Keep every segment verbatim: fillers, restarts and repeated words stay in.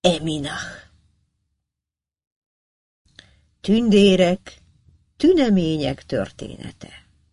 Eminach. Tündérek, tünemények története.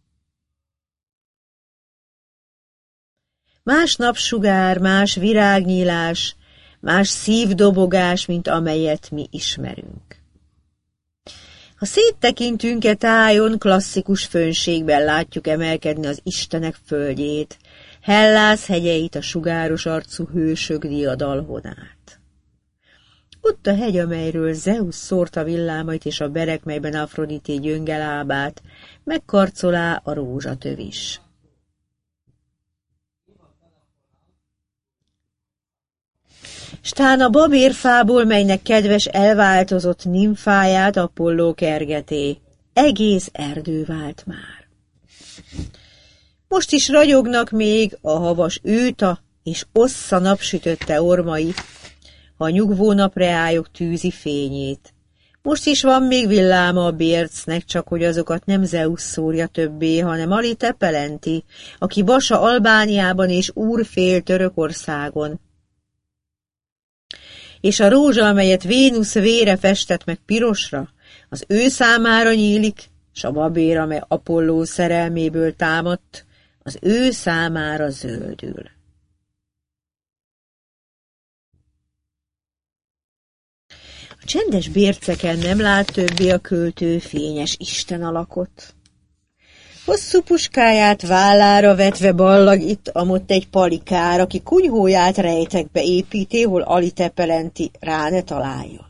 Más napsugár, más virágnyílás, más szívdobogás, mint amelyet mi ismerünk. Ha széttekintünk e tájon, klasszikus fönségben látjuk emelkedni az Istenek földjét, Hellász hegyeit, a sugáros arcú hősök diadalhonát. Ott a hegy, amelyről Zeusz szórta villámait, és a berek, melyben Afrodité gyönge lábát, megkarcolá a rózsatövis. Stán a babérfából, melynek kedves elváltozott nimfáját Apolló kergeté, egész erdő vált már. Most is ragyognak még a havas őta és ossza napsütötte ormai, ha a nyugvó napreályok tűzi fényét. Most is van még villáma a bércnek, csak hogy azokat nem Zeusz szórja többé, hanem Alite Pelenti, aki vasa Albániában és úrfél Törökországon. És a rózsa, amelyet Vénusz vére festett meg pirosra, az ő számára nyílik, s a babér, amely Apolló szerelméből támadt, az ő számára zöldül. A csendes bérceken nem lát többé a költő fényes Isten alakot. Hosszú puskáját vállára vetve ballag itt amott egy palikár, aki kunyhóját rejtekbe építi, hol Alite Pelenti rá ne találjon.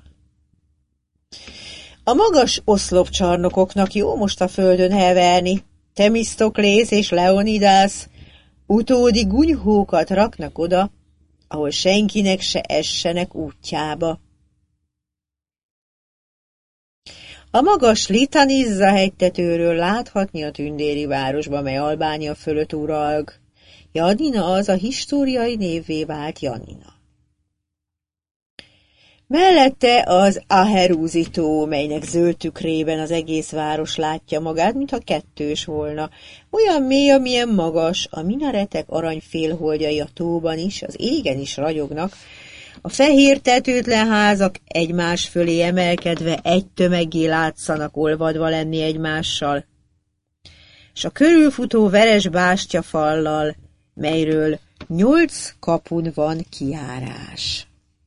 A magas oszlopcsarnokoknak jó most a földön heverni, Themisztoklész és Leonidász utódi gunyhókat raknak oda, ahol senkinek se essenek útjába. A magas Litanizza hegytetőről láthatni a tündéri városba, mely Albánia fölött uralg. Janina az a históriai névvé vált Janina. Mellette az Aherúzi tó, melynek zöld tükrében az egész város látja magát, mintha kettős volna. Olyan mély, amilyen magas, a minaretek aranyfélholdjai a tóban is, az égen is ragyognak, a fehér tetőtlen házak egymás fölé emelkedve egy tömeggé látszanak olvadva lenni egymással, s a körülfutó veres bástyafallal, melyről nyolc kapun van kijárás.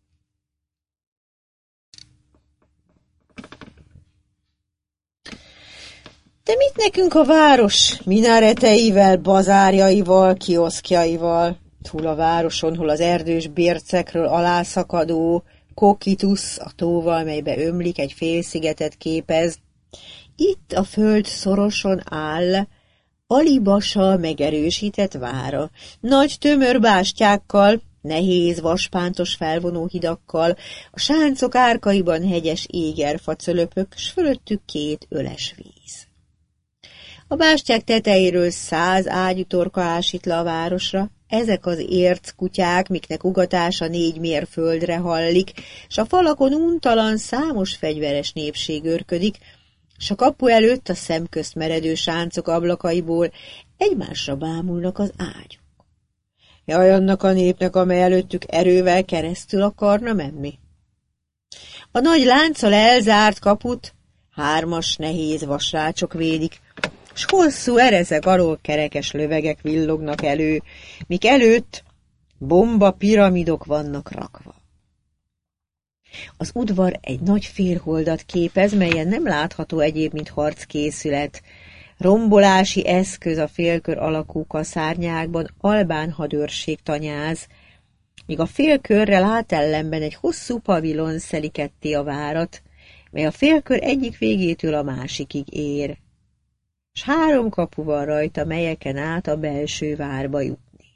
De mit nekünk a város minareteivel, bazárjaival, kioszkjaival? Túl a városon, hol az erdős bércekről alászakadó Kokitus a tóval, melybe ömlik, egy félszigetet képez. Itt a föld szoroson áll Alibasa megerősített vára, nagy tömör bástyákkal, nehéz vaspántos felvonó hidakkal, a sáncok árkaiban hegyes égerfacölöpök, s fölöttük két öles víz. A bástyák tetejéről száz ágyútorka ásít le a városra, ezek az érc kutyák, miknek ugatása négy mérföldre hallik, s a falakon untalan számos fegyveres népség őrködik, s a kapu előtt a szemközt meredő sáncok ablakaiból egymásra bámulnak az ágyuk. Jaj, annak a népnek, amely előttük erővel keresztül akarna menni. A nagy lánccal elzárt kaput hármas nehéz vasrácsok védik, s hosszú erezek alól kerekes lövegek villognak elő, mik előtt bomba piramidok vannak rakva. Az udvar egy nagy félholdat képez, melyen nem látható egyéb, mint harckészület, rombolási eszköz a félkör alakú kaszárnyákban, albán hadőrség tanyáz, míg a félkörrel átellenben egy hosszú pavilon szeli ketté a várat, mely a félkör egyik végétől a másikig ér, s három kapu van rajta, melyeken át a belső várba jutni.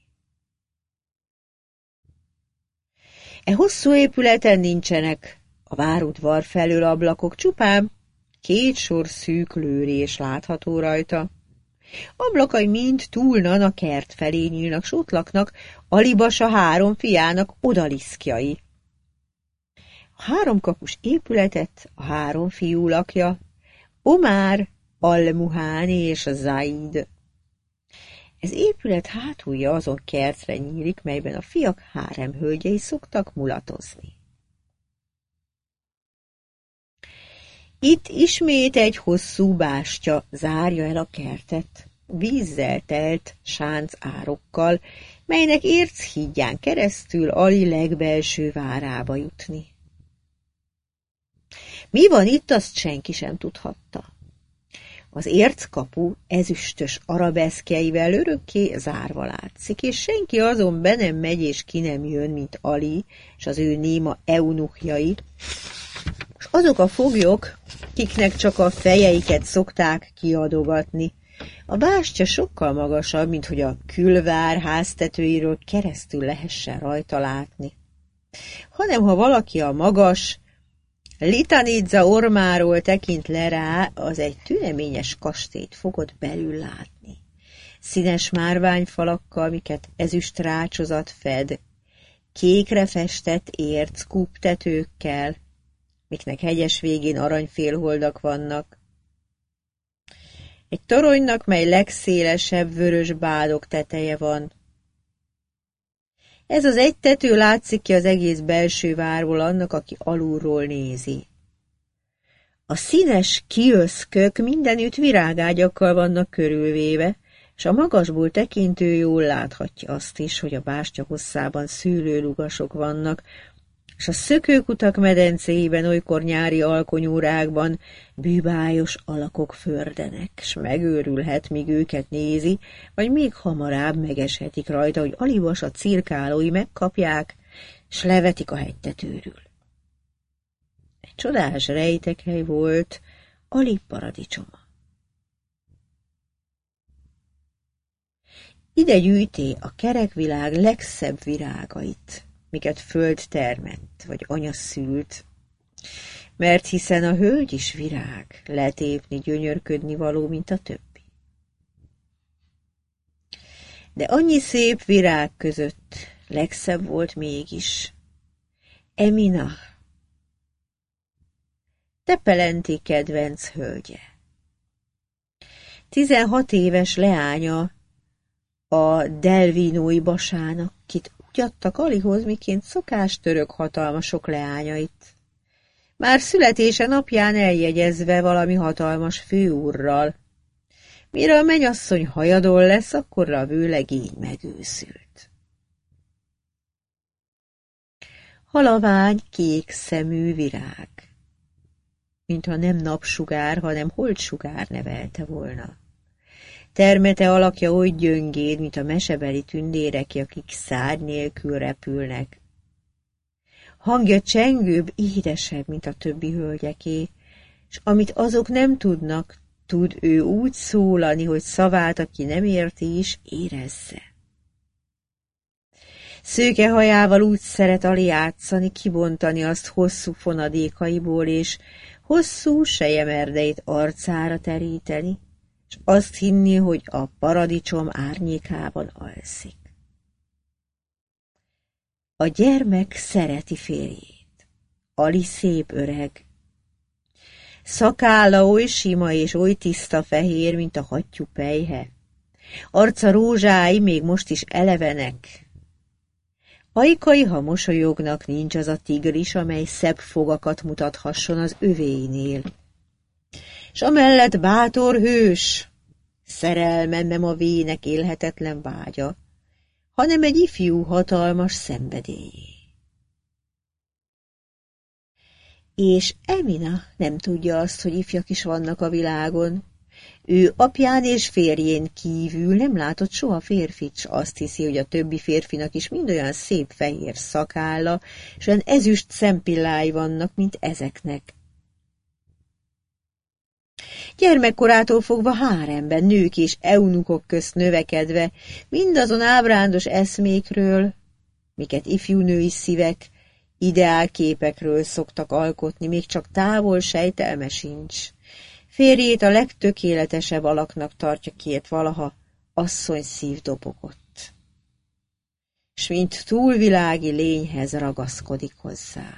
E hosszú épületen nincsenek a várudvar felől ablakok, csupán két sor szűk lőrés látható rajta. Ablakai mind túlnan a kert felé nyílnak, s ott laknak Alibasa három fiának odaliszkjai. A háromkapus épületet a három fiú lakja, Omár, Al-Muháni és a Zaid. Ez épület hátulja azon kertre nyílik, melyben a fiak hárem hölgyei szoktak mulatozni. Itt ismét egy hosszú bástya zárja el a kertet, vízzel telt sánc árokkal, melynek érchídján keresztül Ali legbelső várába jutni. Mi van itt, azt senki sem tudhatta. Az érckapu ezüstös arabeszkjeivel örökké zárva látszik, és senki azon be nem megy és ki nem jön, mint Ali és az ő néma eunuchjai, és azok a foglyok, kiknek csak a fejeiket szokták kiadogatni. A bástya sokkal magasabb, mint hogy a külvár háztetőiről keresztül lehessen rajta látni. Hanem ha valaki a magas Litanidza ormáról tekint le rá, az egy tüneményes kastélyt fogod belül látni. Színes márványfalakkal, miket ezüst rácsozat fed, kékre festett érc kúptetőkkel, miknek hegyes végén aranyfélholdak vannak. Egy toronynak, mely legszélesebb vörös bádok teteje van. Ez az egy tető látszik ki az egész belső várból annak, aki alulról nézi. A színes kiöszkök mindenütt virágágyakkal vannak körülvéve, és a magasból tekintő jól láthatja azt is, hogy a bástya hosszában szőlőlugasok vannak, és a szökőkutak medencéiben olykor nyári alkonyórákban bűbájos alakok fördenek, s megőrülhet, míg őket nézi, vagy még hamarabb megeshetik rajta, hogy alivas a cirkálói megkapják, s levetik a hegytetőről. Egy csodás rejtekhely volt Ali paradicsoma. Ide gyűjté a kerekvilág legszebb virágait, miket föld termett, vagy anya szült, mert hiszen a hölgy is virág, letépni, gyönyörködni való, mint a többi. De annyi szép virág között legszebb volt mégis Emina, Tepelenti kedvenc hölgye. Tizenhat éves leánya a delvinói basának, kit úgy adtak Alihoz, miként szokás török hatalmasok leányait. Már születése napján eljegyezve valami hatalmas főúrral. Mire a menyasszony hajadon lesz, akkorra a vőlegény megőszült. Halavány, kék szemű virág, mintha nem napsugár, hanem holtsugár nevelte volna. Termete alakja oly gyöngéd, mint a mesebeli tündérek, akik szárny nélkül repülnek. Hangja csengőbb, édesebb, mint a többi hölgyeké, és amit azok nem tudnak, tud ő úgy szólani, hogy szavát, aki nem érti is, érezze. Szőke hajával úgy szeret Ali játszani, kibontani azt hosszú fonadékaiból, és hosszú selyemerdeit arcára teríteni, és azt hinni, hogy a paradicsom árnyékában alszik. A gyermek szereti férjét. Ali szép öreg. Szakálla oly sima és oly tiszta fehér, mint a hattyú pelyhe. Arca rózsái még most is elevenek. Ajkai, ha mosolyognak, nincs az a tigris, amely szebb fogakat mutathasson az övéinél. S amellett bátor hős, szerelme nem a vének élhetetlen vágya, hanem egy ifjú hatalmas szenvedélyé. És Emina nem tudja azt, hogy ifjak is vannak a világon. Ő apján és férjén kívül nem látott soha férfit, s azt hiszi, hogy a többi férfinak is mind olyan szép fehér szakálla, s olyan ezüst szempillái vannak, mint ezeknek. Gyermekkorától fogva háremben, nők és eunukok közt növekedve, mindazon ábrándos eszmékről, miket ifjú női szívek, ideálképekről szoktak alkotni, még csak távol sejtelme sincs. Férjét a legtökéletesebb alaknak tartja, két valaha asszony szív dobogott. S mint túlvilági lényhez ragaszkodik hozzá.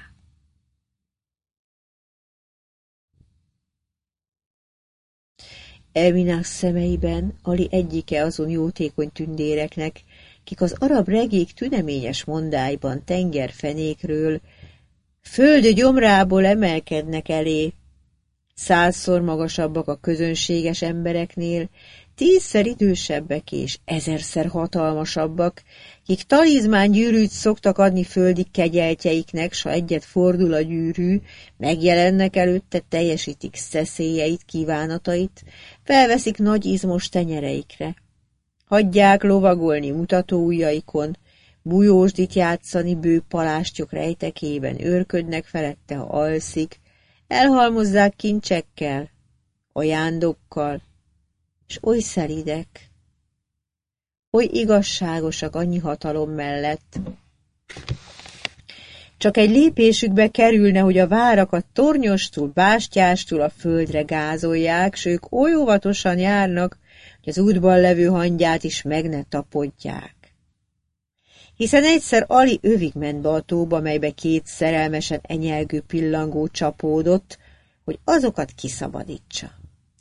Eminás szemeiben Ali egyike azon jótékony tündéreknek, kik az arab regék tüneményes mondáiban tengerfenékről, föld gyomrából emelkednek elé, százszor magasabbak a közönséges embereknél, tízszer idősebbek és ezerszer hatalmasabbak, kik talizmán gyűrűt szoktak adni földi kegyeltjeiknek, s ha egyet fordul a gyűrű, megjelennek előtte, teljesítik szeszélyeit, kívánatait, felveszik nagy izmos tenyereikre. Hagyják lovagolni mutatóujjaikon, bujósdit játszani bő palástjuk rejtekében, őrködnek felette, ha alszik, elhalmozzák kincsekkel, ajándókkal, és oly szelídek, oly igazságosak annyi hatalom mellett. Csak egy lépésükbe kerülne, hogy a várakat tornyostul, bástyástul a földre gázolják, s ők oly óvatosan járnak, hogy az útban levő hangyát is meg ne tapodják. Hiszen egyszer Ali övig ment be a tóba, melybe két szerelmesen enyelgő pillangó csapódott, hogy azokat kiszabadítsa.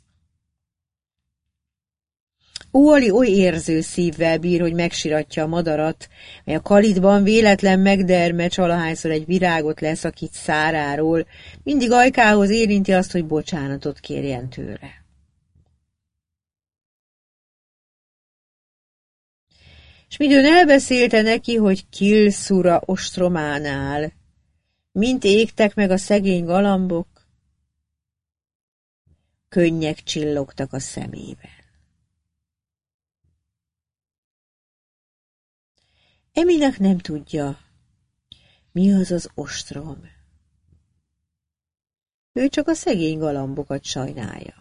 Ó-Ali oly érző szívvel bír, hogy megsiratja a madarat, mely a kalitban véletlen megdermecs, alahányszor egy virágot leszakít száráról, mindig ajkához érinti azt, hogy bocsánatot kérjen tőle. És midőn elbeszélte neki, hogy Kilszura ostrománál, mint égtek meg a szegény galambok, könnyek csillogtak a szemében. Eminek nem tudja, mi az az ostrom. Ő csak a szegény galambokat sajnálja.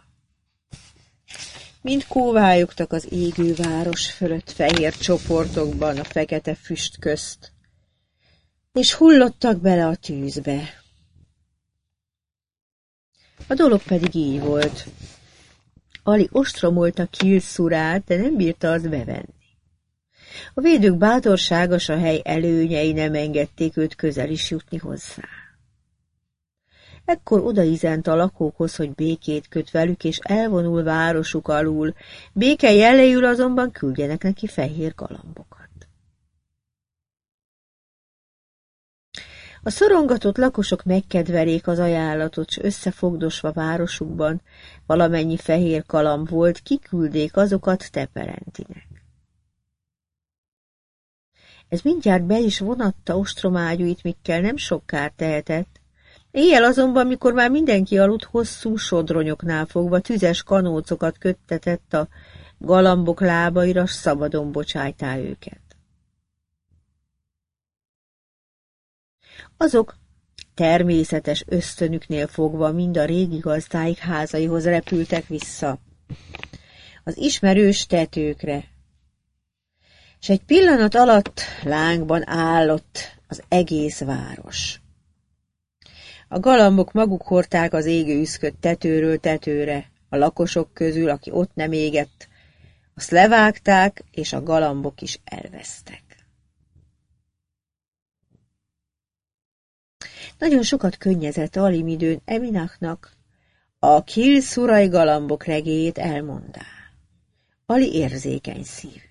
Mind kóvályogtak az égő város fölött fehér csoportokban a fekete füst közt, és hullottak bele a tűzbe. A dolog pedig így volt. Ali ostromolta Kilszurát, de nem bírta azt bevenni. A védők bátorságos, a hely előnyei nem engedték őt közel is jutni hozzá. Ekkor odaizent a lakókhoz, hogy békét köt velük, és elvonul városuk alul, béke jelejül azonban küldjenek neki fehér galambokat. A szorongatott lakosok megkedvelék az ajánlatot, s összefogdosva városukban valamennyi fehér galamb volt, kiküldék azokat Teperentinek. Ez mindjárt be is vonatta ostromágyúit, mikkel nem sok kárt tehetett. Éjjel azonban, mikor már mindenki aludt, hosszú sodronyoknál fogva tüzes kanócokat köttetett a galambok lábaira, s szabadon bocsájtá őket. Azok természetes ösztönüknél fogva mind a régi gazdáik házaihoz repültek vissza, az ismerős tetőkre, s egy pillanat alatt lángban állott az egész város. A galambok maguk hordták az égő üszköt tetőről tetőre, a lakosok közül, aki ott nem égett, azt levágták, és a galambok is elvesztek. Nagyon sokat könnyezett Ali midőn Eminachnak a Kilszurai galambok regéjét elmondá. Ali érzékeny szívű.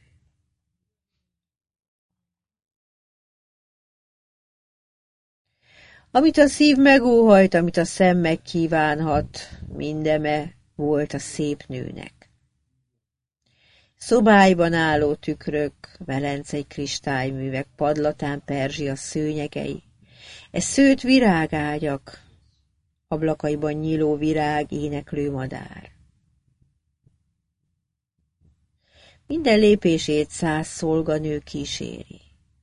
Amit a szív megóhajt, amit a szem megkívánhat, mindeme volt a szép nőnek. Szobáiban álló tükrök, velencei kristályművek, padlatán perzsia szőnyegei, e szőtt virágágyak, ablakaiban nyíló virág, éneklő madár. Minden lépését száz szolganő kíséri.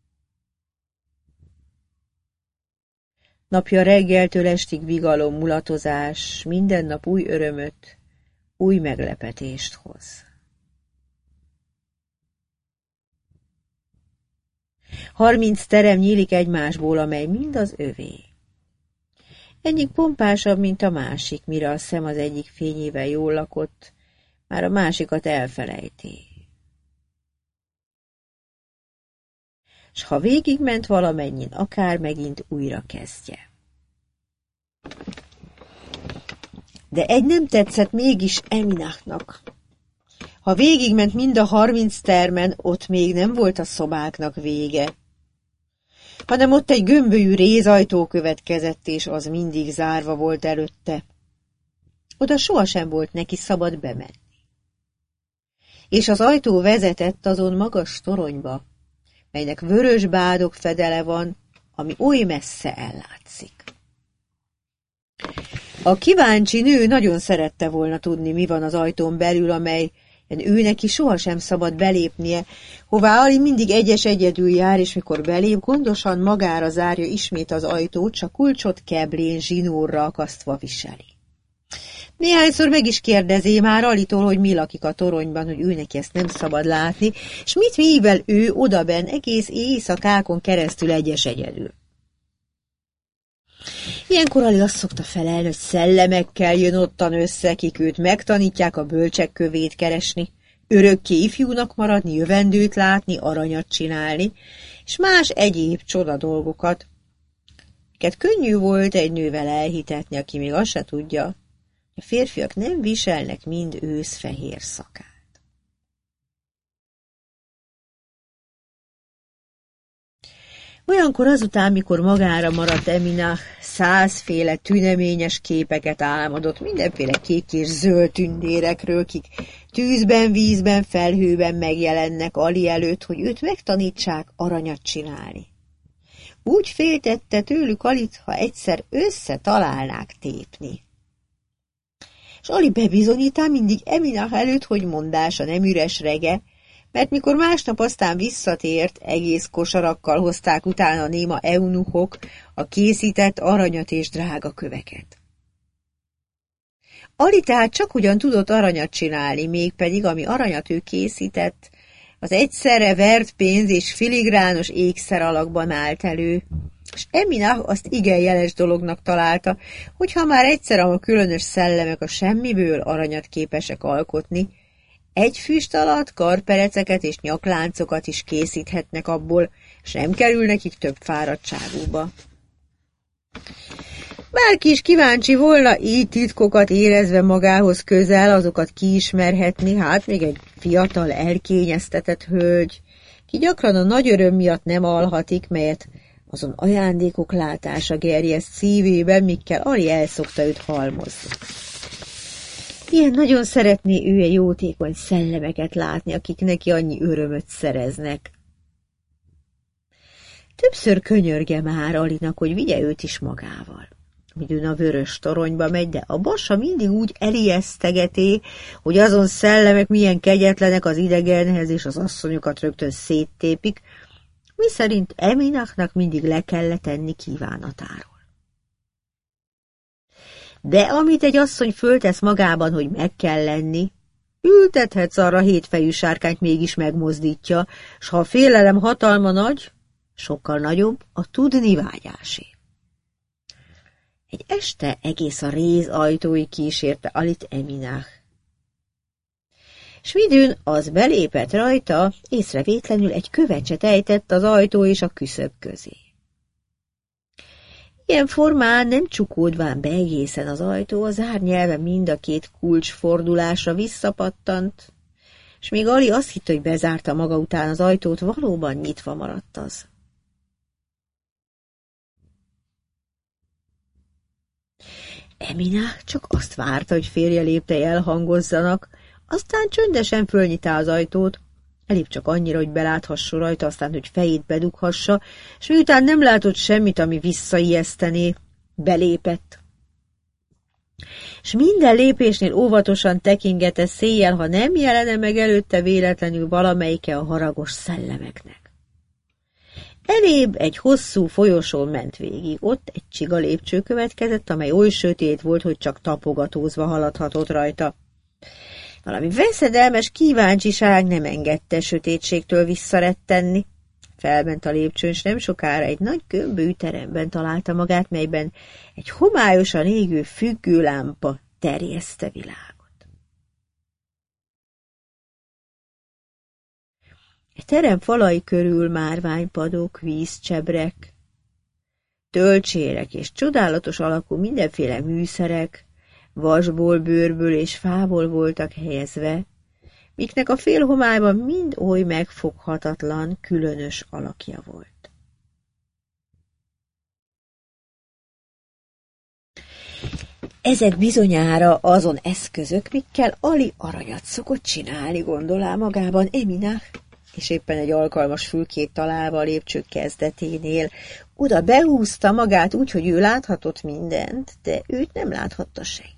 Napja reggeltől estig vigalom, mulatozás, minden nap új örömöt, új meglepetést hoz. Harminc terem nyílik egymásból, amely mind az övé. Egyik pompásabb, mint a másik, mire a szem az egyik fényével jól lakott, már a másikat elfelejti. S ha végigment valamennyin, akár megint újra kezdje. De egy nem tetszett mégis Eminachnak. Ha végigment mind a harminc termen, ott még nem volt a szobáknak vége, hanem ott egy gömbölyű rézajtó következett, és az mindig zárva volt előtte. oda sohasem volt neki szabad bemenni. És az ajtó vezetett azon magas toronyba, melynek vörös bádog fedele van, ami oly messze ellátszik. A kíváncsi nő nagyon szerette volna tudni, mi van az ajtón belül, amely ő neki sohasem szabad belépnie, hová Ali mindig egyes egyedül jár, és mikor belép, gondosan magára zárja ismét az ajtót, csak kulcsot keblén zsinórra akasztva viseli. Néhányszor meg is kérdezi már Alitól, hogy mi lakik a toronyban, hogy ő neki ezt nem szabad látni, és mit mivel ő odaben egész éjszakákon keresztül egyes egyedül. Ilyenkor Ali azt szokta felelni, hogy szellemekkel jön ottan össze, kik őt megtanítják a bölcsek kövét keresni, örökké ifjúnak maradni, jövendőt látni, aranyat csinálni, és más egyéb csoda dolgokat, miket könnyű volt egy nővel elhitetni, aki még azt se tudja, a férfiak nem viselnek mind őszfehér szakát. Olyankor azután, mikor magára maradt Emina, százféle tüneményes képeket álmodott, mindenféle kék és zöld tündérekről, kik tűzben, vízben, felhőben megjelennek Ali előtt, hogy őt megtanítsák aranyat csinálni. Úgy féltette tőlük Alit, ha egyszer összetalálnák tépni. És Ali bebizonyítá mindig Emina előtt, hogy mondása nem üres rege, mert mikor másnap aztán visszatért, egész kosarakkal hozták utána néma eunuchok a készített aranyat és drága köveket. Ali tehát csak ugyan tudott aranyat csinálni, mégpedig ami aranyat ő készített, az egyszerre vert pénz és filigrános ékszer alakban állt elő, és Eminah azt igen jeles dolognak találta, hogy ha már egyszer a különös szellemek a semmiből aranyat képesek alkotni, egy füst alatt karpereceket és nyakláncokat is készíthetnek abból, és nem kerül nekik több fáradtságúba. Bárki is kíváncsi volna így titkokat érezve magához közel, azokat kiismerhetni, hát még egy fiatal, elkényeztetett hölgy, ki gyakran a nagy öröm miatt nem alhatik, melyet azon ajándékok látása gerjeszt szívében, mikkel Ali elszokta őt halmozni. Ilyen nagyon szeretné ő egy jótékony szellemeket látni, akik neki annyi örömöt szereznek. Többször könyörge már Alinak, hogy vigye őt is magával. Midőn a vörös toronyba megy, de a bassa mindig úgy elijesztegeti, hogy azon szellemek milyen kegyetlenek az idegenhez, és az asszonyokat rögtön széttépik, miszerint Eminachnak mindig le kellett tenni kívánatáról. De amit egy asszony föltesz magában, hogy meg kell lenni, ültethetsz arra hétfejű sárkányt mégis megmozdítja, s ha a félelem hatalma nagy, sokkal nagyobb a tudni vágyásé. Egy este egész a réz ajtói kísérte Alit Eminach. S midőn az belépett rajta, észrevétlenül egy kövecset ejtett az ajtó és a küszöb közé. Ilyen formán nem csukódván be egészen az ajtó, az árnyelve mind a két kulcs fordulásra visszapattant, és még Ali azt hitt, hogy bezárta maga után az ajtót, valóban nyitva maradt az. Emina csak azt várta, hogy férje léptei elhangozzanak, aztán csöndesen fölnyitá az ajtót, elég csak annyira, hogy beláthasson rajta, aztán, hogy fejét bedughassa, és miután nem látott semmit, ami visszaijesztené, belépett. És minden lépésnél óvatosan tekingette széjjel, ha nem jelene meg előtte véletlenül valamelyike a haragos szellemeknek. Elébb egy hosszú folyosón ment végig, ott egy csiga lépcső következett, amely oly sötét volt, hogy csak tapogatózva haladhatott rajta. Valami veszedelmes kíváncsiság nem engedte sötétségtől visszarettenni. Felment a lépcsőn, s nem sokára egy nagy gömbölyű teremben találta magát, melyben egy homályosan égő függőlámpa terjeszte világot. A terem falai körül márványpadok, vízcsebrek, tölcsérek és csodálatos alakú mindenféle műszerek, vasból, bőrből és fából voltak helyezve, miknek a félhomályban mind oly megfoghatatlan, különös alakja volt. Ezek bizonyára azon eszközök, mikkel Ali aranyat szokott csinálni, gondolál magában Eminach, és éppen egy alkalmas fülkét találva a lépcsők kezdeténél oda behúzta magát úgy, hogy ő láthatott mindent, de őt nem láthatta senki.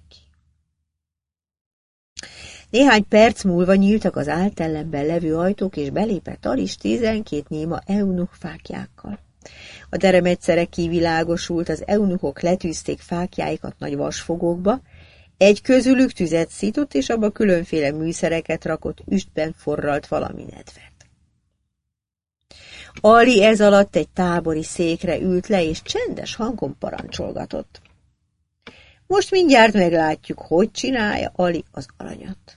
Néhány perc múlva nyíltak az áltellenben levő ajtók, és belépett Alis tizenkét néma eunuch fáklyákkal. A terem egyszerre kivilágosult, az eunuchok letűzték fáklyáikat nagy vasfogókba, egy közülük tüzet szított, és abba különféle műszereket rakott, üstben forralt valami nedvet. Ali ez alatt egy tábori székre ült le, és csendes hangon parancsolgatott. Most mindjárt meglátjuk, hogy csinálja Ali az aranyat.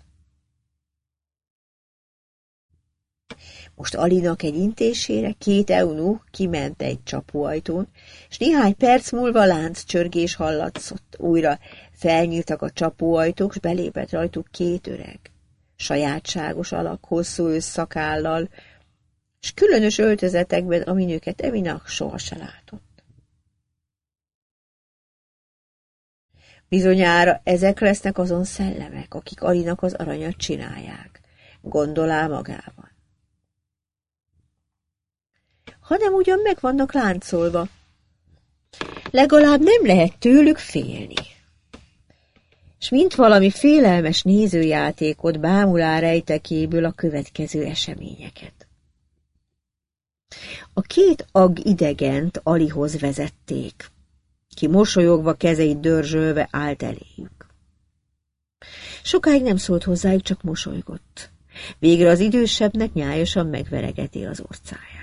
Most Alinak egy intésére két eunuch kiment egy csapóajtón, és néhány perc múlva lánccsörgés hallatszott. Újra felnyíltak a csapóajtók, s belépett rajtuk két öreg. Sajátságos alak, hosszú ősszakállal, s különös öltözetekben, amin őket Eminach soha se látott. Bizonyára ezek lesznek azon szellemek, akik Alinak az aranyat csinálják, gondolál magában. Hanem ugyan meg vannak láncolva. Legalább nem lehet tőlük félni. S mint valami félelmes nézőjátékot bámulá rejtekéből a következő eseményeket. A két ag idegent Alihoz vezették, ki mosolyogva, kezeit dörzsölve állt eléjük. Sokáig nem szólt hozzájuk, csak mosolygott. Végre az idősebbnek nyájosan megveregeti az orcáját.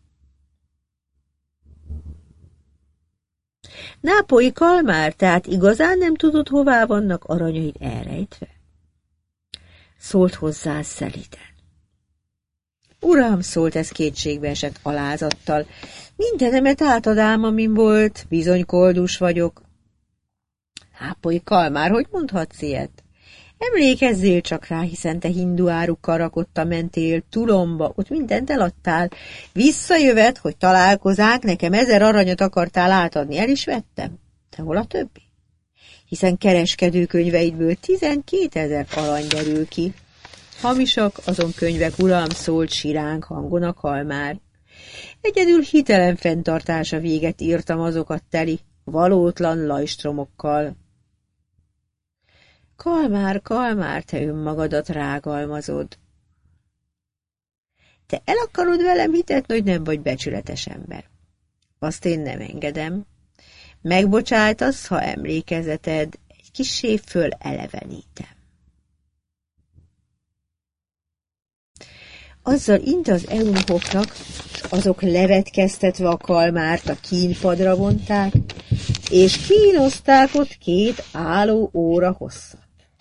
Nápolyi Kalmár tehát igazán nem tudod, hová vannak aranyaid elrejtve? Szólt hozzá szeliden. Uram, szólt ez kétségbe esett alázattal, mindenemet átadám, amin volt, bizony koldus vagyok. Nápolyi Kalmár, hogy mondhatsz ilyet? Emlékezzél csak rá, hiszen te hindu árukkal rakotta mentél Tulomba, ott mindent eladtál. Visszajövet, hogy találkozánk, nekem ezer aranyat akartál átadni, el is vettem. Te hol a többi? Hiszen kereskedőkönyveidből tizenkétezer arany derül ki. Hamisak azon könyvek, uram, szólt siránk hangon a Kalmár. Egyedül hitelen fenntartása véget írtam azokat teli, valótlan lajstromokkal. Kalmár, Kalmár, te önmagadat rágalmazod. Te el akarod velem hitetni, hogy nem vagy becsületes ember. Azt én nem engedem. Megbocsájtasz, ha emlékezeted egy kissé föl elevenítem. Azzal int az eunuchoknak, azok levetkeztetve a Kalmárt a kínpadra vonták, és kínozták ott két álló óra hosszat.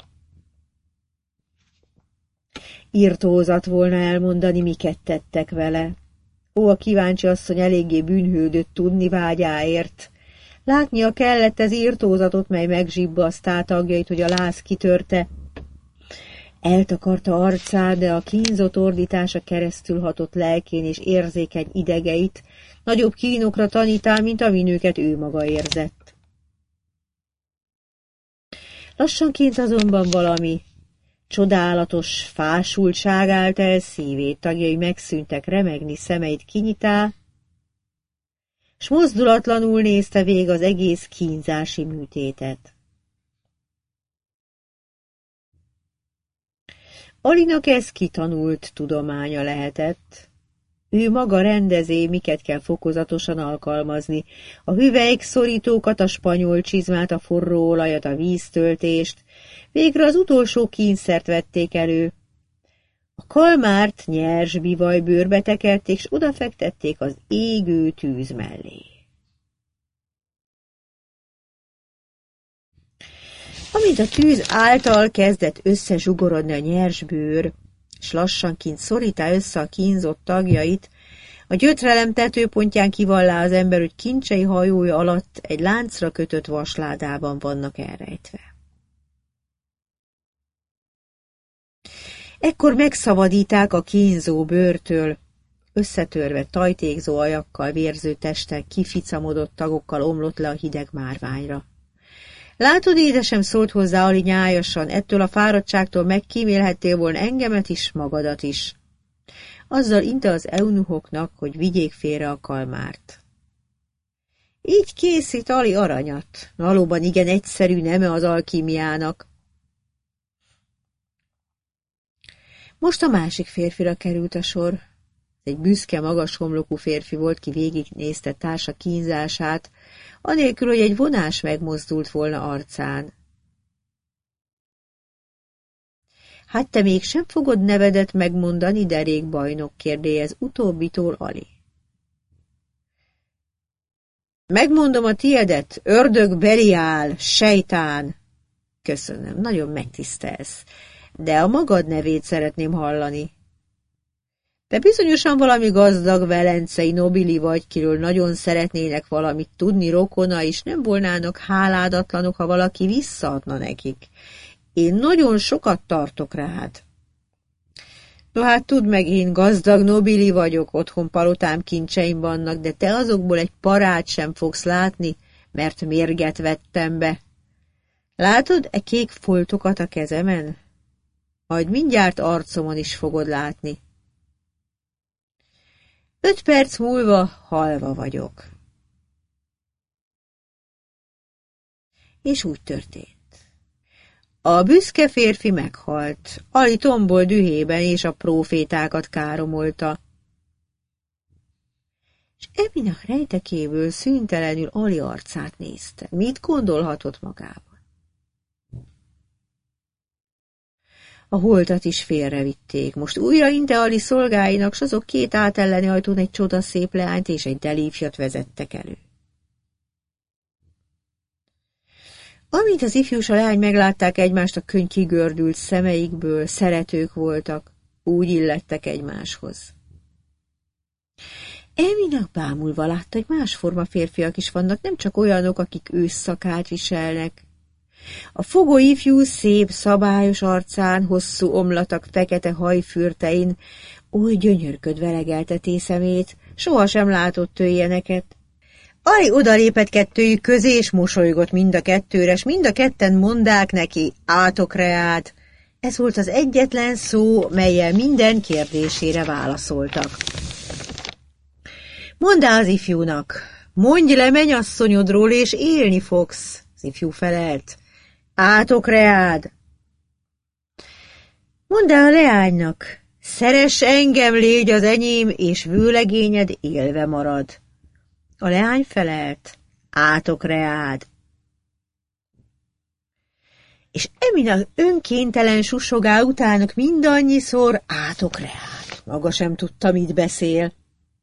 Irtózat volna elmondani, miket tettek vele. Ó, a kíváncsi asszony eléggé bűnhődött tudni vágyáért. Látnia kellett ez irtózatot, mely megzsibbasztál tagjait, hogy a láz kitörte. Eltakarta arcát, de a kínzott ordítása keresztül hatott lelkén és érzékeny idegeit, nagyobb kínokra tanítál, mint amin őket ő maga érzett. Lassanként azonban valami csodálatos fásultság állt el szívét, tagjai megszűntek remegni, szemeit kinyitá, s mozdulatlanul nézte végig az egész kínzási műtétet. Alinak ez kitanult tudománya lehetett. Ő maga rendezé, miket kell fokozatosan alkalmazni, a hüvelyk szorítókat, a spanyol csizmát, a forró olajat, a víztöltést, végre az utolsó kínszert vették elő. A Kalmárt nyers bivajbőrbe tekerték, s odafektették az égő tűz mellé. Amint a tűz által kezdett összezsugorodni a nyers bőr, s lassanként szorítá össze a kínzott tagjait, a gyötrelem tetőpontján kivallá az ember, hogy kincsei hajója alatt egy láncra kötött vasládában vannak elrejtve. Ekkor megszabadíták a kínzó bőrtől, összetörve tajtékzó ajakkal, vérző testtel, kificamodott tagokkal omlott le a hideg márványra. Látod, édesem, szólt hozzá Ali nyájasan, ettől a fáradtságtól megkímélhettél volna engemet is, magadat is. Azzal inte az eunuchoknak, hogy vigyék félre a kalmárt. Így készít Ali aranyat. Valóban igen egyszerű neme az alkímiának. Most a másik férfira került a sor. Egy büszke, magas homlokú férfi volt, ki végignézte társa kínzását, anélkül, hogy egy vonás megmozdult volna arcán. Hát te még sem fogod nevedet megmondani, derék bajnok, kérdélyez utóbbitól Ali. Megmondom a tiedet, ördög Beliál, sejtán. Köszönöm, nagyon megtisztelsz, de a magad nevét szeretném hallani. Te bizonyosan valami gazdag velencei nobili vagy, kiről nagyon szeretnének valamit tudni rokona, és nem volnának háládatlanok, ha valaki visszaadna nekik. Én nagyon sokat tartok rád. No hát tudd meg, én gazdag nobili vagyok, otthon palotám kincseim vannak, de te azokból egy parát sem fogsz látni, mert mérget vettem be. Látod e kék foltokat a kezemen? Majd mindjárt arcomon is fogod látni. Öt perc múlva halva vagyok. És úgy történt. A büszke férfi meghalt, Ali tombol dühében és a prófétákat káromolta. És Eminach rejtekéből szüntelenül Ali arcát nézte. Mit gondolhatott magában? A holtat is félrevitték. Most újra inte Ali szolgáinak, s azok két átelleni ajtón egy csodaszép leányt és egy delífjat vezettek elő. Amint az ifjú s a leány meglátták egymást, a könny kigördült szemeikből, szeretők voltak, úgy illettek egymáshoz. Eminach bámulva látta, hogy másforma férfiak is vannak, nem csak olyanok, akik ősszakát viselnek. A fogó ifjú szép, szabályos arcán, hosszú omlatak fekete hajfürtein oly gyönyörködve legelteti szemét, sohasem látott ő ilyeneket. Ali odalépett kettőjük közé, és mosolygott mind a kettőre, s mind a ketten mondák neki, átok reád. Ez volt az egyetlen szó, mellyel minden kérdésére válaszoltak. Mondd az ifjúnak, mondj le mennyasszonyodról, és élni fogsz, az ifjú felelt. Átok reád! Mondd el a leánynak, szeress engem, légy az enyém, és vőlegényed élve marad. A leány felelt, átok reád! És Eminach önkéntelen susogál utánuk mindannyiszor, átok reád! Maga sem tudta, mit beszél.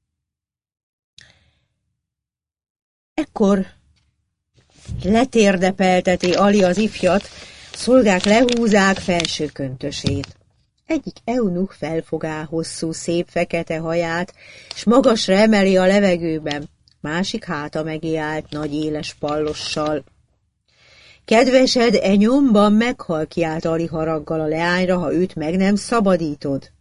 Ekkor letérdepelteti Ali az ifjat, szolgák lehúzák felső köntösét. Egyik eunuch felfogá hosszú, szép fekete haját, s magasra emeli a levegőben, másik háta mögé állt nagy éles pallossal. Kedvesed, e nyomban meghal, kiált Ali haraggal a leányra, ha őt meg nem szabadítod.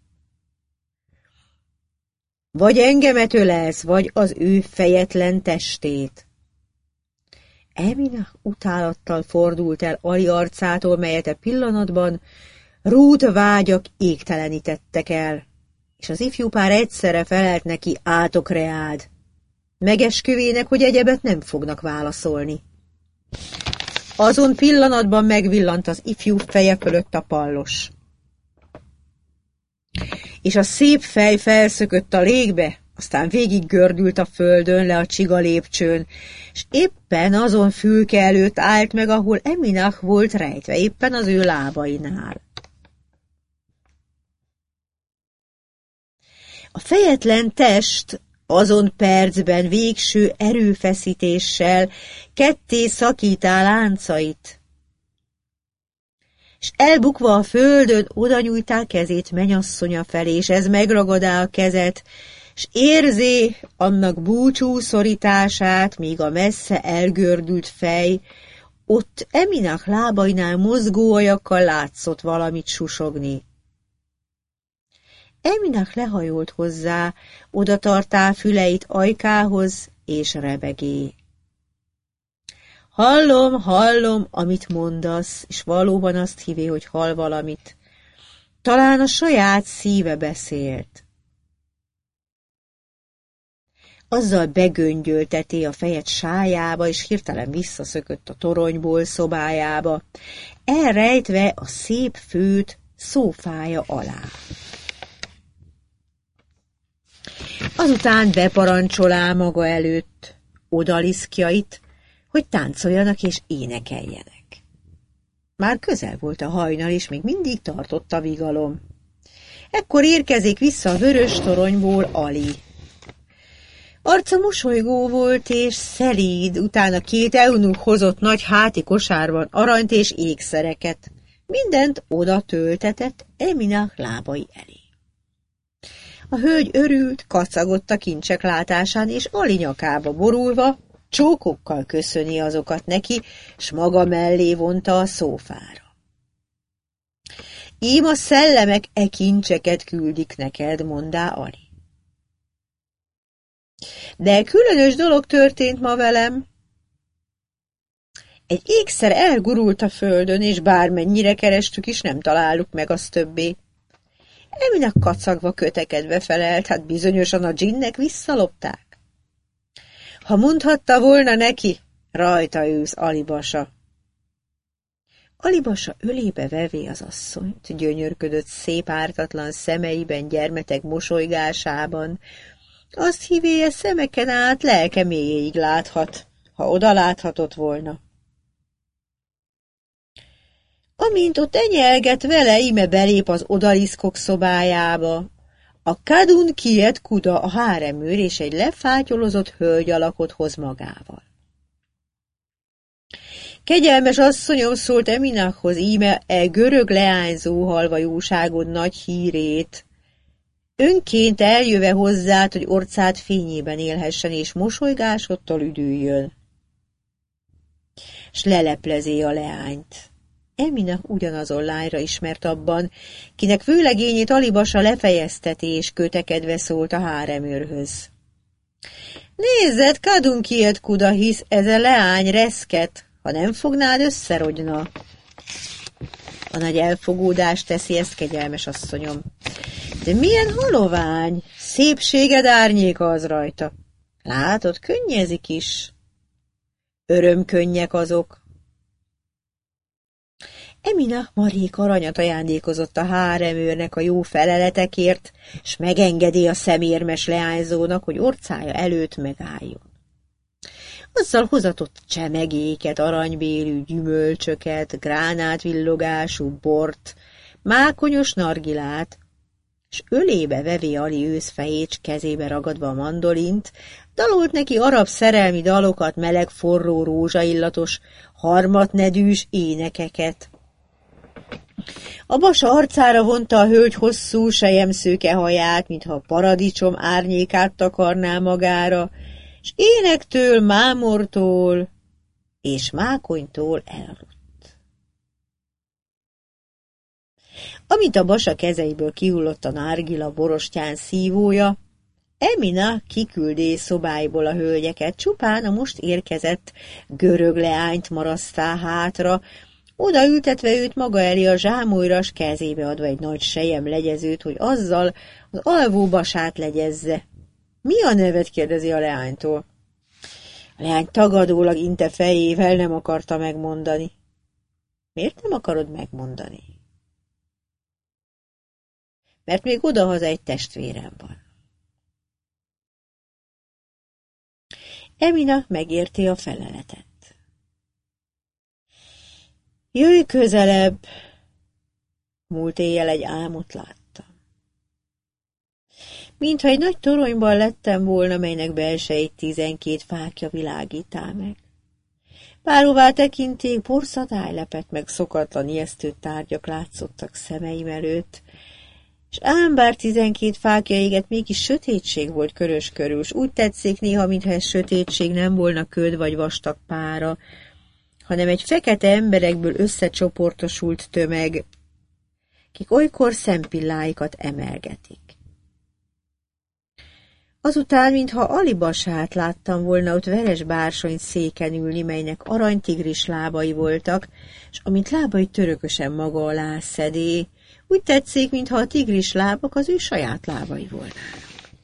Vagy engemet ölelsz, vagy az ő fejetlen testét. Eminach utálattal fordult el Ali arcától, melyet a pillanatban rút vágyak égtelenítettek el, és az ifjú pár egyszerre felelt neki, átok reád, megesküvének, hogy egyebet nem fognak válaszolni. Azon pillanatban megvillant az ifjú feje fölött a pallos, és a szép fej felszökött a légbe, aztán végig gördült a földön le a csiga lépcsőn, és éppen azon fülke előtt állt meg, ahol Eminach volt rejtve, éppen az ő lábainál. A fejetlen test azon percben végső erőfeszítéssel ketté szakítá láncait, és elbukva a földön oda nyújtál kezét mennyasszonya felé, és ez megragadá a kezet, s érzé annak búcsú szorítását, míg a messze elgördült fej, ott Eminach lábainál mozgó ajakkal látszott valamit susogni. Eminach lehajolt hozzá, odatartá füleit ajkához, és rebegé. Hallom, hallom, amit mondasz, és valóban azt hívé, hogy hall valamit. Talán a saját szíve beszélt. Azzal begöngyölteti a fejet sájába, és hirtelen visszaszökött a toronyból szobájába, elrejtve a szép főt szófája alá. Azután beparancsol maga előtt odaliszkjait, hogy táncoljanak és énekeljenek. Már közel volt a hajnal, és még mindig tartott a vigalom. Ekkor érkezik vissza a vörös toronyból Ali. Arca mosolygó volt és szelíd, utána két eunuch hozott nagy háti kosárban aranyt és ékszereket. Mindent oda töltetett Eminah lábai elé. A hölgy örült, kacagott a kincsek látásán, és Ali nyakába borulva csókokkal köszöni azokat neki, s maga mellé vonta a szófára. Ím a szellemek e kincseket küldik neked, mondá Ali. De különös dolog történt ma velem. Egy ékszer elgurult a földön, és bármennyire kerestük is, nem találjuk meg azt többé. Eminah kacagva kötekedve felelt, hát bizonyosan a dzsinnek visszalopták. Ha mondhatta volna neki, rajta ősz Ali Basa. Ali Basa ölébe vevé az asszonyt, gyönyörködött szép ártatlan szemeiben, gyermetek mosolygásában. Azt hívéje, szemeken át lelke mélyéig láthat, ha oda láthatott volna. Amint ott enyelget vele, ime belép az odaliszkok szobájába. A Kadun Kiet Kuda, a háremőr, és egy lefátyolozott hölgy alakot hoz magával. Kegyelmes asszonyom, szólt Eminahhoz, íme e görög leányzó halvajóságod nagy hírét. Önként eljöve hozzád, hogy orcád fényében élhessen, és mosolygásodtól üdüljön. S leleplezi a leányt. Eminah ugyanazon lányra ismert abban, kinek vőlegényét Ali Basa lefejezteti, és kötekedve szólt a háremőrhöz. Nézzed, Kadun Kiet Kuda, hisz ez a leány reszket, ha nem fognád, összerogyna. A nagy elfogódást teszi ezt, kegyelmes asszonyom. De milyen halovány, szépséged árnyéka az rajta. Látod, könnyezik is. Örömkönnyek azok. Eminah marék aranyat ajándékozott a háremőrnek a jó feleletekért, s megengedi a szemérmes leányzónak, hogy orcája előtt megálljon. Azzal hozatott csemegéket, aranybélű gyümölcsöket, gránátvillogású bort, mákonyos nargilát, s ölébe vevé Ali ősz fejét, s kezébe ragadva a mandolint, dalolt neki arab szerelmi dalokat, meleg, forró, rózsaillatos, harmatnedűs énekeket. A Basa arcára vonta a hölgy hosszú, selyemszőke haját, mintha a paradicsom árnyékát takarná magára, s énektől, mámortól és mákonytól elaludt. Amint a Basa kezeiből kihullott a nargila borostyán szívója, Eminah kiküldé szobáiból a hölgyeket, csupán a most érkezett görög leányt marasztá hátra, odaültetve őt maga elé a zsámolyra, s kezébe adva egy nagy sejem legyezőt, hogy azzal az alvó Basát legyezze. Mi a neved? Kérdezi a leánytól. A leány tagadólag inte fejével, nem akarta megmondani. Miért nem akarod megmondani? Mert még odahaza egy testvérem van. Eminah megérti a feleletet. Jöjj közelebb! Múlt éjjel egy álmot láttam. Mintha egy nagy toronyban lettem volna, melynek belsejét tizenkét fákja világítá meg. Bárhová tekinték, borszadály lepett meg, szokatlan ijesztő tárgyak látszottak szemeim előtt, és ám bár tizenkét fákja éget, mégis sötétség volt körös körül, s úgy tetszik néha, mintha ez sötétség nem volna köd vagy vastag pára, hanem egy fekete emberekből összecsoportosult tömeg, kik olykor szempilláikat emelgetik. Azután, mintha Alibasát láttam volna ott veres bársony széken ülni, melynek aranytigris lábai voltak, és amint lábai törökösen maga alá szedé, úgy tetszik, mintha a tigris lábak az ő saját lábai volnának.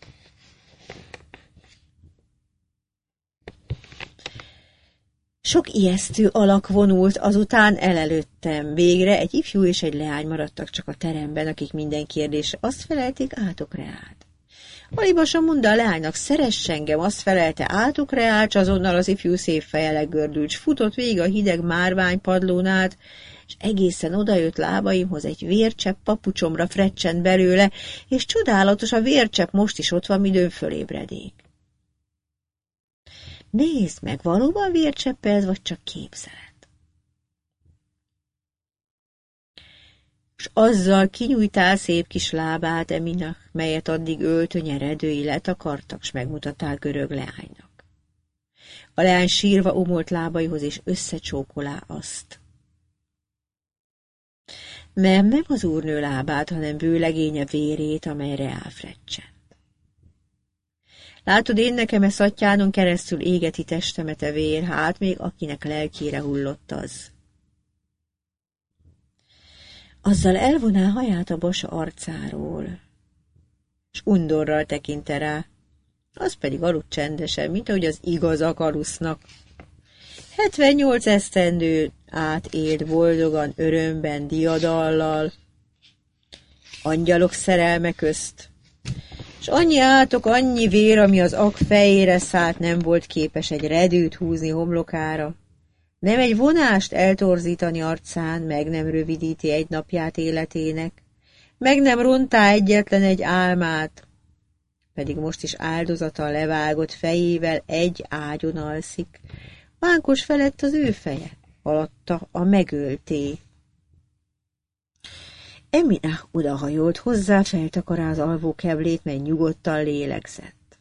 Sok ijesztő alak vonult, azután elelőttem. Végre egy ifjú és egy leány maradtak csak a teremben, akik minden kérdésre azt felelték, átok reát. Alibasa mondta a leánynak, szeress engem, azt felelte, átok reát, s azonnal az ifjú szép feje gördült, s futott végig a hideg márvány padlón át, és egészen odajött lábaimhoz, egy vércsepp papucsomra frecsent belőle, és csodálatos, a vércsepp most is ott van, midőn fölébredék. Nézd meg, valóban vércsepp ez, vagy csak képzelet? S azzal kinyújtál szép kis lábát Eminak, melyet addig öltönye redői letakartak, s megmutatták görög leánynak. A leány sírva omolt lábaihoz, és összecsókolá azt. Nem, nem az úrnő lábát, hanem vőlegénye vérét, amelyre elfreccsen. Látod, én nekem e szattyánon keresztül égeti testemet a vér, hát még akinek lelkére hullott az. Azzal elvoná haját a basa arcáról, s undorral tekinte rá, az pedig aludt csendesen, mint ahogy az igaz akarusznak. Hetvennyolc esztendő átélt boldogan, örömben, diadallal, angyalok szerelme közt, s annyi átok, annyi vér, ami az ag fejére szállt, nem volt képes egy redőt húzni homlokára, nem egy vonást eltorzítani arcán, meg nem rövidíti egy napját életének, meg nem rontá egyetlen egy álmát, pedig most is áldozata levágott fejével egy ágyon alszik, vánkos felett az ő feje, alatta a megölté. Emina odahajolt hozzá, feltakará az alvó keblét, mely nyugodtan lélegzett.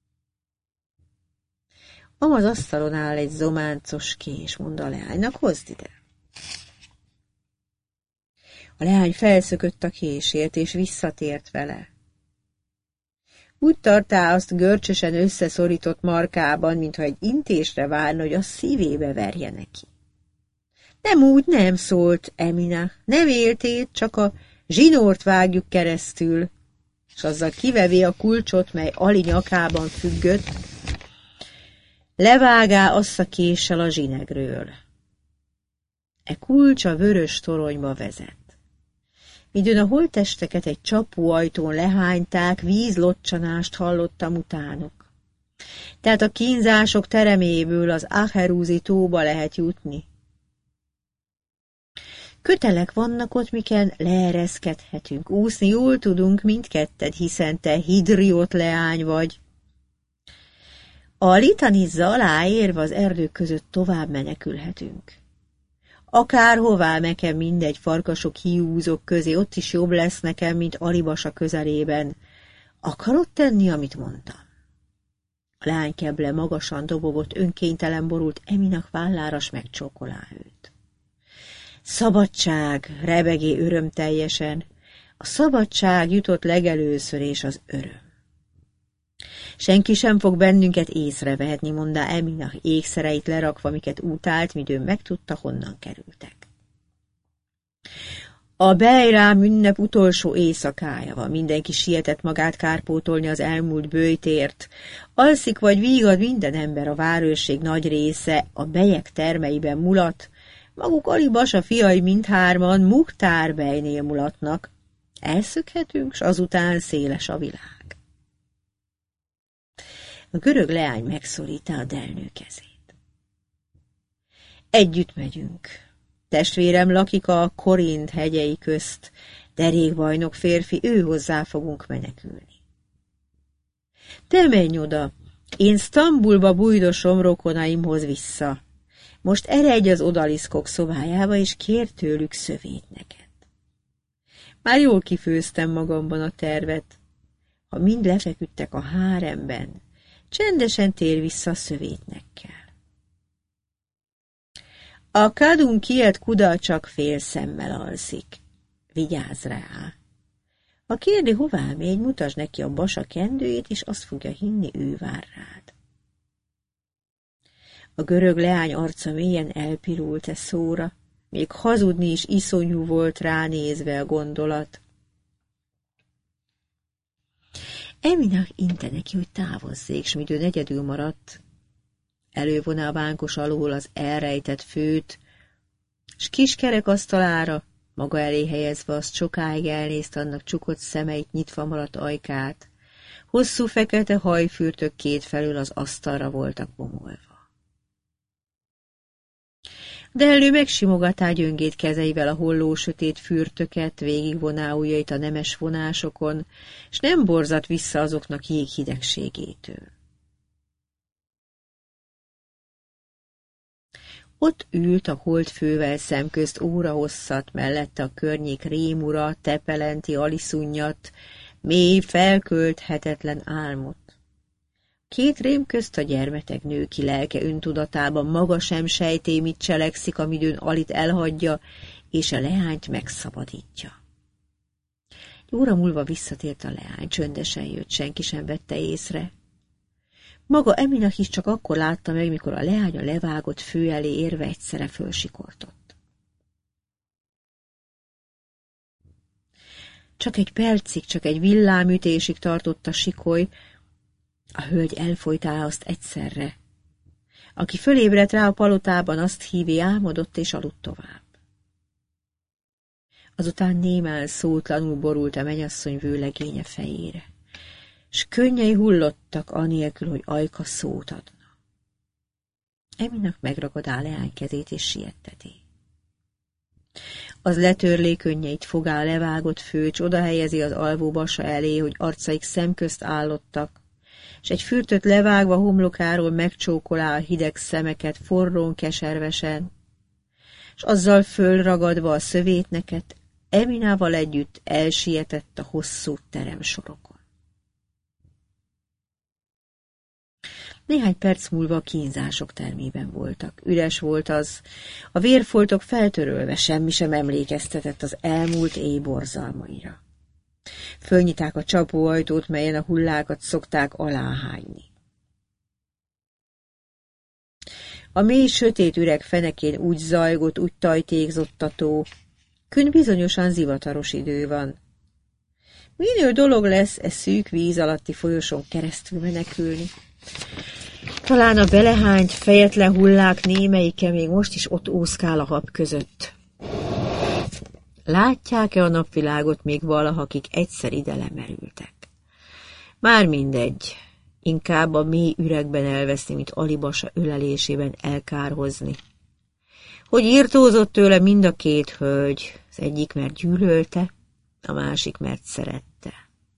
Amaz asztalon áll egy zománcos kés, mondta a leánynak, hozd ide. A leány felszökött a késért, és visszatért vele. Úgy tartá azt görcsösen összeszorított markában, mintha egy intésre várna, hogy a szívébe verje neki. Nem úgy, nem szólt Emina, nem éltét, csak a zsinort vágjuk keresztül, és azzal kivevé a kulcsot, mely Ali nyakában függött, levágá azt a késsel a zsinegről. E kulcs a vörös toronyba vezet. Midőn a holttesteket egy csapóajtón lehányták, vízlocsanást hallottam utánuk. Tehát a kínzások tereméből az Acherúzi tóba lehet jutni. Kötelek vannak ott, miken leereszkedhetünk. Úszni jól tudunk mindketted, hiszen te hidriot leány vagy. A litanizza aláérve az erdők között tovább menekülhetünk. Akárhová, nekem mindegy, farkasok, hiúzok közé, ott is jobb lesz nekem, mint Alibasa közelében. Akarod tenni, amit mondtam? A leánykeble magasan dobogott, önkénytelen borult Eminak vállára, s megcsókolá őt. Szabadság, rebegé örömteljesen, a szabadság jutott legelőször, és az öröm. Senki sem fog bennünket észrevehetni, mondta Eminak ékszereit lerakva, miket útált, midőn megtudta, honnan kerültek. A Bejrám ünnep utolsó éjszakája van, mindenki sietett magát kárpótolni az elmúlt böjtért. Alszik vagy vígad minden ember, a várőrség nagy része a bejek termeiben mulat, maguk Alibasa fiai mindhárman Muktár bejnél mulatnak. Elszökhetünk, s azután széles a világ. A görög leány megszorítá a delnő kezét. Együtt megyünk. Testvérem lakik a Korint hegyei közt, derékbajnok férfi, ő hozzá fogunk menekülni. Te menj oda, én Sztambulba bújdosom rokonaimhoz vissza. Most eredj az odaliszkok szobájába, és kér tőlük szövét neked. Már jól kifőztem magamban a tervet. Ha mind lefeküdtek a háremben, csendesen tér vissza a szövétnekkel. A Kadun kiet kuda csak fél szemmel alszik. Vigyázz rá! Ha kérdi, hová megy, mutasd neki a basa kendőjét, és azt fogja hinni, ő vár rád. A görög leány arca mélyen elpirult e szóra, még hazudni is iszonyú volt ránézve a gondolat. Eminak inte neki, hogy távozzék, s midőn egyedül maradt. Elővonná a bánkos alól az elrejtett főt, s kis kerekasztalára, maga elé helyezve, azt sokáig elnézte annak csukott szemeit, nyitva maradt ajkát. Hosszú fekete hajfürtök kétfelől az asztalra voltak bomolva. De elő megsimogatá gyöngét kezeivel a holló sötét fürtöket, végigvoná ujjait a nemes vonásokon, s nem borzadt vissza azoknak jéghidegségétől. Ott ült a holdfővel szemközt óra hosszat, mellette a környék rémura, tepelenti aliszunnyat, mély, felkölthetetlen álmot. Két rém közt a gyermetek nőki lelke öntudatában maga sem sejté, mit cselekszik, amidőn Alit elhagyja, és a leányt megszabadítja. Óra múlva visszatért a leány, csöndesen jött, senki sem vette észre. Maga Eminak is csak akkor látta meg, mikor a leány a levágott fő elé érve egyszerre fölsikoltott. Csak egy percig, csak egy villámütésig tartott a sikoly, a hölgy elfolytá azt egyszerre. Aki fölébredt rá a palotában, azt hívi, álmodott és aludt tovább. Azután némán szótlanul borult a mennyasszony vőlegénye fejére, s könnyei hullottak anélkül, hogy ajka szót adna. Eminak megragadá leány kezét és sietteti. Az letörlé könnyeit, fogá a levágott főcs, oda helyezi az alvó basa elé, hogy arcaik szemközt állottak, s egy fürtöt levágva homlokáról megcsókolá a hideg szemeket forrón keservesen, s azzal fölragadva a szövétneket, Eminával együtt elsietett a hosszú teremsorokon. Néhány perc múlva a kínzások termében voltak. Üres volt az, a vérfoltok feltörölve, semmi sem emlékeztetett az elmúlt éj borzalmaira. Fölnyiták a csapóajtót, melyen a hullákat szokták aláhányni. A mély sötét üreg fenekén úgy zajgott, úgy tajtékzott a tó, kün bizonyosan zivataros idő van. Minő dolog lesz e szűk víz alatti folyosón keresztül menekülni. Talán a belehányt, fejetlen hullák némelyike még most is ott úszkál a hab között. Látják-e a napvilágot még valaha, akik egyszer ide lemerültek? Már mindegy, inkább a mély üregben elveszni, mint Alibasa ölelésében elkárhozni. Hogy írtózott tőle mind a két hölgy, az egyik mert gyűlölte, a másik mert szerette.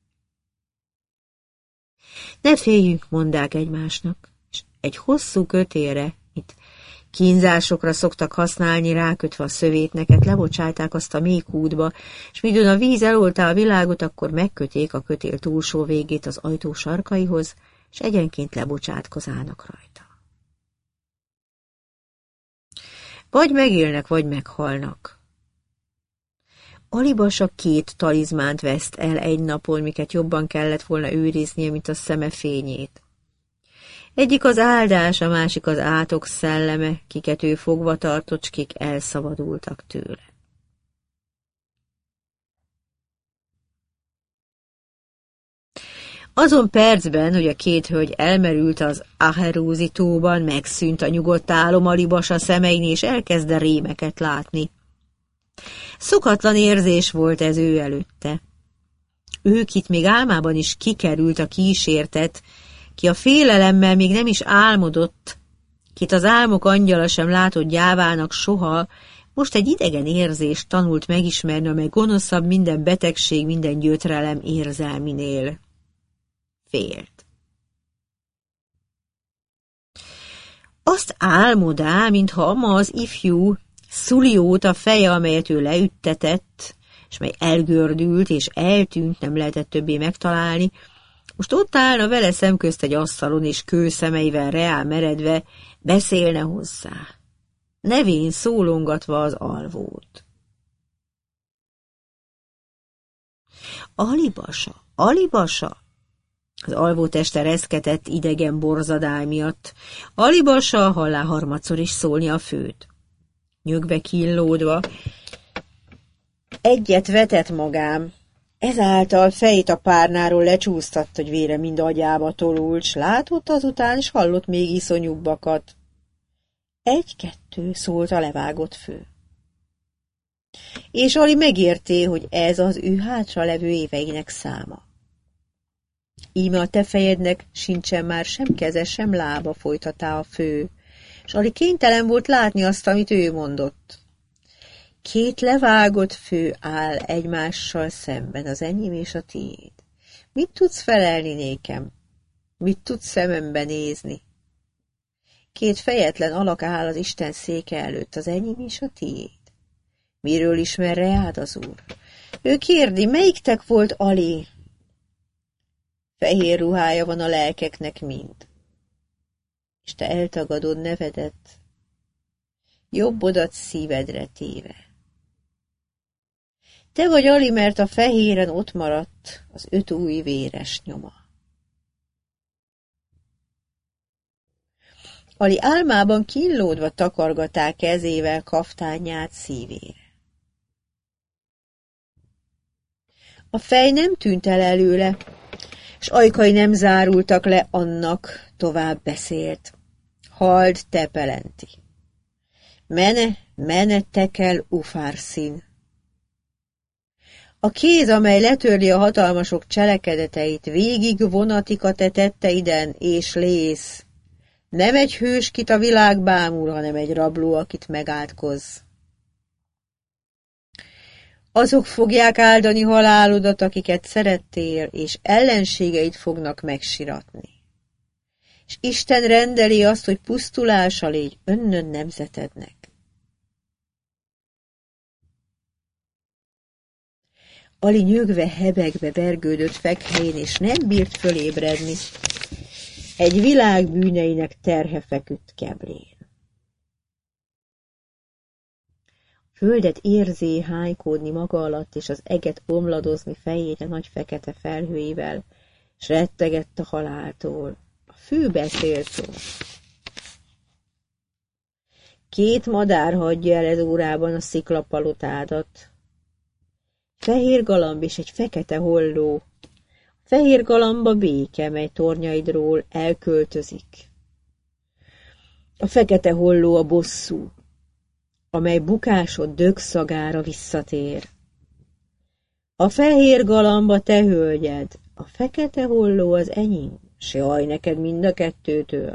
Ne féljünk, mondák egymásnak, és egy hosszú kötélre, itt kínzásokra szoktak használni, rákötve a szövétneket, lebocsájták azt a mély kútba, és midőn a víz eloltá a világot, akkor megköték a kötél túlsó végét az ajtó sarkaihoz, és egyenként lebocsátkozának rajta. Vagy megélnek, vagy meghalnak. Alibasa két talizmánt veszt el egy napon, miket jobban kellett volna őriznie, mint a szeme fényét. Egyik az áldás, a másik az átok szelleme, kiket ő fogva tartott, s kik elszabadultak tőle. Azon percben, hogy a két hölgy elmerült az Aherúzi tóban, megszűnt a nyugodt álom Alibasa szemein, és elkezdte rémeket látni. Szokatlan érzés volt ez ő előtte. Ő, kit még álmában is kikerült a kísértet, ki a félelemmel még nem is álmodott, kit az álmok angyala sem látott gyávának soha, most egy idegen érzést tanult megismerni, amely gonoszabb minden betegség, minden gyötrelem érzelminél. Félt. Azt álmodá, mintha ma az ifjú Szuliót feje, amelyet ő leüttetett, és mely elgördült és eltűnt, nem lehetett többé megtalálni, most ott állna vele szemközt egy asztalon, és kőszemeivel reá meredve beszélne hozzá, nevén szólongatva az alvót. Alibasa, Alibasa! Az alvóteste reszketett idegen borzadály miatt. Alibasa hallá harmadszor is szólni a főt. Nyögve kínlódva egyet vetett magám. Ezáltal fejét a párnáról lecsúsztatt, hogy vére mind agyába tolult, s látott azután, s hallott még iszonyúbbakat. Egy-kettő, szólt a levágott fő. És Ali megérté, hogy ez az ő hátra levő éveinek száma. Íme a te fejednek sincsen már sem keze, sem lába, folytatá a fő, s Ali kénytelen volt látni azt, amit ő mondott. Két levágott fő áll egymással szemben, az enyém és a tiéd. Mit tudsz felelni nékem? Mit tudsz szemembe nézni? Két fejetlen alak áll az Isten széke előtt, az enyém és a tiéd. Miről ismer reád az Úr? Ő kérdi, melyiktek volt Ali? Fehér ruhája van a lelkeknek mind. És te eltagadod nevedet, jobbodat szívedre téve. Te vagy Ali, mert a fehéren ott maradt az öt új véres nyoma. Ali álmában kínlódva takargatá kezével kaftányát szívére. A fej nem tűnt el előle, s ajkai nem zárultak le, annak tovább beszélt. Hald te pelenti. Mene, mene tekel ufárszín. A kéz, amely letörli a hatalmasok cselekedeteit, végig vonatik a te tetteiden, és lész. Nem egy hős, kit a világ bámul, hanem egy rabló, akit megátkozz. Azok fogják áldani halálodat, akiket szerettél, és ellenségeit fognak megsiratni. És Isten rendeli azt, hogy pusztulása légy önnön nemzetednek. Ali nyögve hebegbe vergődött fekhelyén, és nem bírt fölébredni. Egy világ bűneinek terhe feküdt keblén. Földet érzé hánykódni maga alatt, és az eget omladozni fejére nagy fekete felhőivel, s rettegett a haláltól. A fű beszélt szó. Két madár hagyja el ez órában a sziklapalotádat. Fehér galamb és egy fekete holló. Fehér galamba béke, mely tornyaidról elköltözik. A fekete holló a bosszú, amely bukásod dögszagára visszatér. A fehér galamba te hölgyed, a fekete holló az enyém, s jaj neked mind a kettőtől.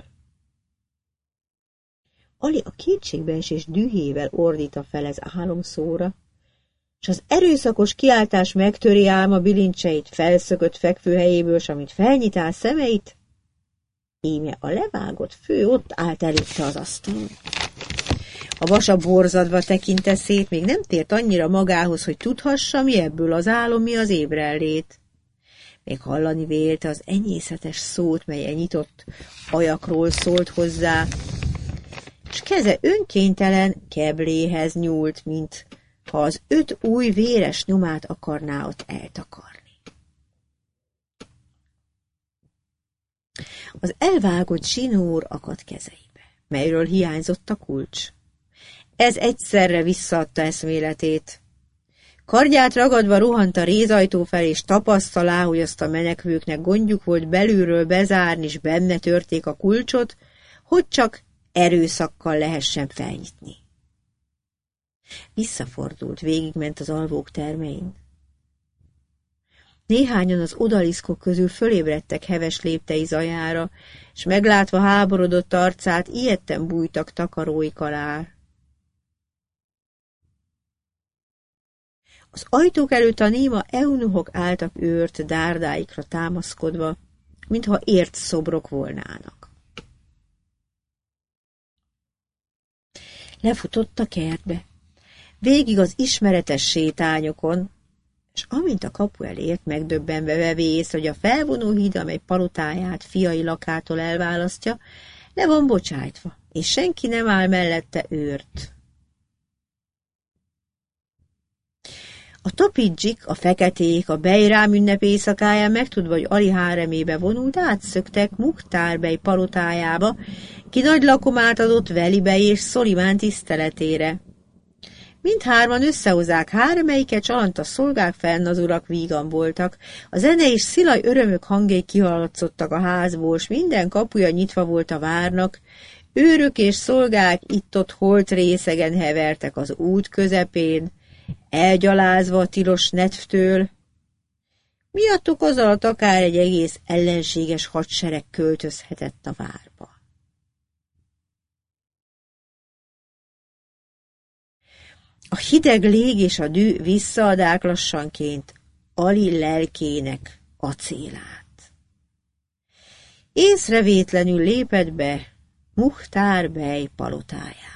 Ali a kétségbeesés dühével ordít a fel ez álomszóra, s az erőszakos kiáltás megtöri álma bilincseit, felszökött fekvőhelyéből, s amint felnyitál szemeit, íme a levágott fő ott állt előtte az asztalon. A vasa borzadva tekinte szét, még nem tért annyira magához, hogy tudhassa, mi ebből az álom, mi az ébrellét. Még hallani vélte az enyészetes szót, mely nyitott ajakról szólt hozzá, s keze önkéntelen kebléhez nyúlt, mint ha az öt új véres nyomát akarná ott eltakarni. Az elvágott zsinór akadt kezeibe, melyről hiányzott a kulcs. Ez egyszerre visszaadta eszméletét. Kardját ragadva rohant a rézajtó felé, és tapasztalá, hogy azt a menekvőknek gondjuk volt belülről bezárni, és benne törték a kulcsot, hogy csak erőszakkal lehessen felnyitni. Visszafordult, végigment az alvók termein. Néhányan az odaliszkok közül fölébredtek heves léptei zajára, és meglátva háborodott arcát, ijedten bújtak takaróik alá. Az ajtók előtt a néma eunuchok álltak őrt dárdáikra támaszkodva, mintha ért szobrok volnának. Lefutott a kertbe, végig az ismeretes sétányokon, és amint a kapu elért, megdöbbenve vevő észre, hogy a felvonóhíd, amely palotáját fiai lakától elválasztja, le van bocsájtva, és senki nem áll mellette őrt. A topidzsik, a feketék, a Bejrám ünnep éjszakáján megtudva, hogy Ali háremébe vonult, átszöktek Muhtár bej palotájába, ki nagy lakomát adott Veli bej és Szoliván tiszteletére. Mindhárman összehozzák háremeiket, csalant a szolgák fenn az urak vígan voltak. A zene és szilaj örömök hangjai kihallatszottak a házból, s minden kapuja nyitva volt a várnak. Őrök és szolgák itt-ott holt részegen hevertek az út közepén, elgyalázva a tilos nedvtől. Miattuk az alatt akár egy egész ellenséges hadsereg költözhetett a várba. A hideg lég és a dű visszaadák lassanként Ali lelkének acélát. Észrevétlenül lépett be Muhtár bej palotájába.